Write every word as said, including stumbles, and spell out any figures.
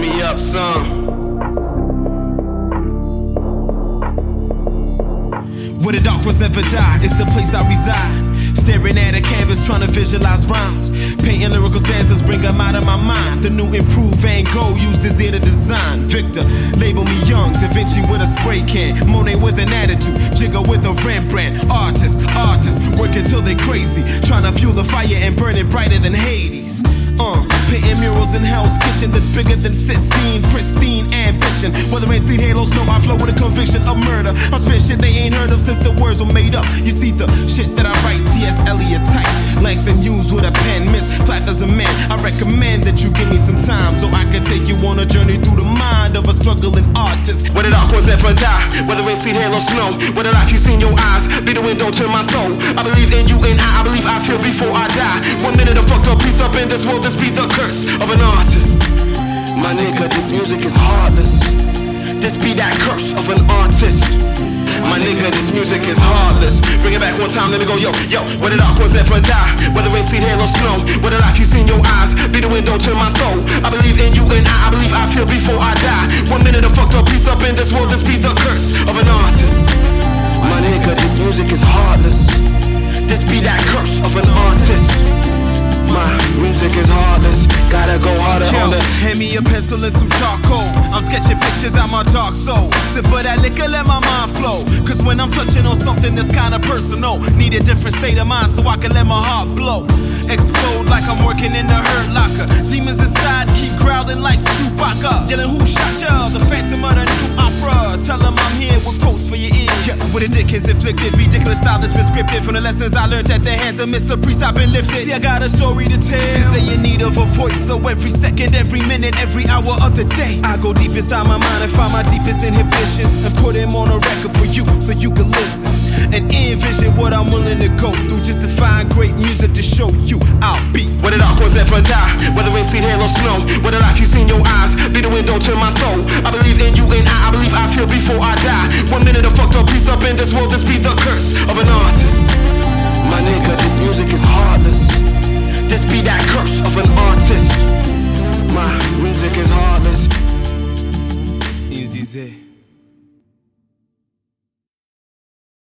me up some. Where the dark ones never die, it's the place I reside. Staring at a canvas, trying to visualize rhymes. Painting lyrical stanzas, bring them out of my mind. The new improved Van Gogh used his ear to design. Victor, label me young, Da Vinci with a spray can. Monet with an attitude, Jigga with a Rembrandt. Artists, artists, working till they crazy. Trying to fuel the fire and burn it brighter than Hades. Uh, painting murals in Hell's Kitchen that's bigger than Sistine, pristine ambition. Whether rain, sleet, hail, or snow, I flow with a conviction of murder. I'm spitting shit they ain't heard of since the words were made up. You see the shit that I write, T S Eliot type. Langston Hughes with a pen, Miss Plath as a man. I recommend that you give me some time so I can take you on a journey through the mind of a struggling artist. Where the dark ones never die, whether rain, sleet, hail, or snow. Where the life you see in your eyes be the window to my soul. I believe in you and I, I believe I feel before I die. One minute of fucked up piece up in this world, this be the curse of an artist. My nigga, this music is heartless. This be that curse of an artist. My nigga, this music is heartless. Bring it back one time, let me go, yo, yo. Where the dark ones never die, whether rain, sleet, hail, or snow. Where the life you see in your eyes be the window to my soul. I believe in you and I, I believe I feel before I die. One minute of fucked up piece up in this world, this be the curse of an artist. My nigga, this music is heartless. This be that curse of an artist. My music is heartless, gotta go harder Yo, on the. hand me a pencil and some charcoal. I'm sketching pictures out my dark soul. Sip of that liquor, let my mind flow. Cause when I'm touching on something that's kinda personal, need a different state of mind so I can let my heart blow. Explode like I'm working in the hurt locker. Demons inside keep growling like Chewbacca. Yelling who shot ya? The phantom of the new opera. Tell them I'm here with quotes for your ears. Yeah, with a dick is inflicted, ridiculous style is prescriptive. From the lessons I learned at the hands of Mister Priest, I've been lifted. See, I got a story to tell, cause they in need of a voice. So every second, every minute, every hour of the day, I go deep inside my mind and find my deepest inhibitions and put them on a record for you so you can listen and envision what I'm willing to go through just to find great music to show you I'll be. Where the dark ones never die, whether rain, sleet, hail, or snow. Where the life you see in your eyes be the window to my soul. I believe in you and I, I believe I feel before I die. One minute of fucked up piece up in this world, this be the curse of